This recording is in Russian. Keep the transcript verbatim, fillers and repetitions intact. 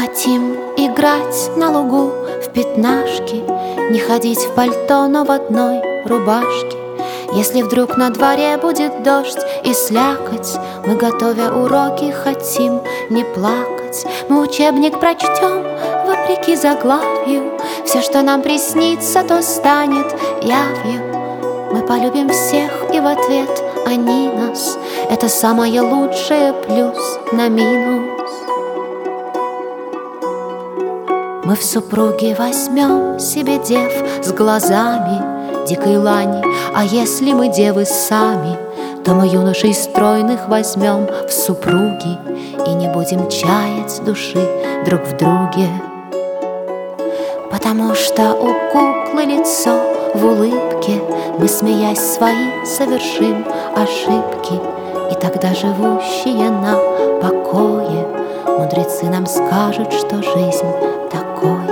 хотим играть на лугу в пятнашки, не ходить в пальто, но в одной рубашке. Если вдруг на дворе будет дождь и слякоть, мы, готовя уроки, хотим не плакать. Мы учебник прочтем вопреки заглавию, все, что нам приснится, то станет явью. Мы полюбим всех, и в ответ они нас. Это самое лучшее плюс на минус. Мы в супруги возьмем себе дев с глазами дикой лани, а если мы девы сами, то мы юношей стройных возьмем в супруги и не будем чаять души друг в друге. Потому что у куклы лицо в улыбке, мы, смеясь, свои совершим ошибки, и тогда живущие на покое мудрецы нам скажут, что жизнь такое.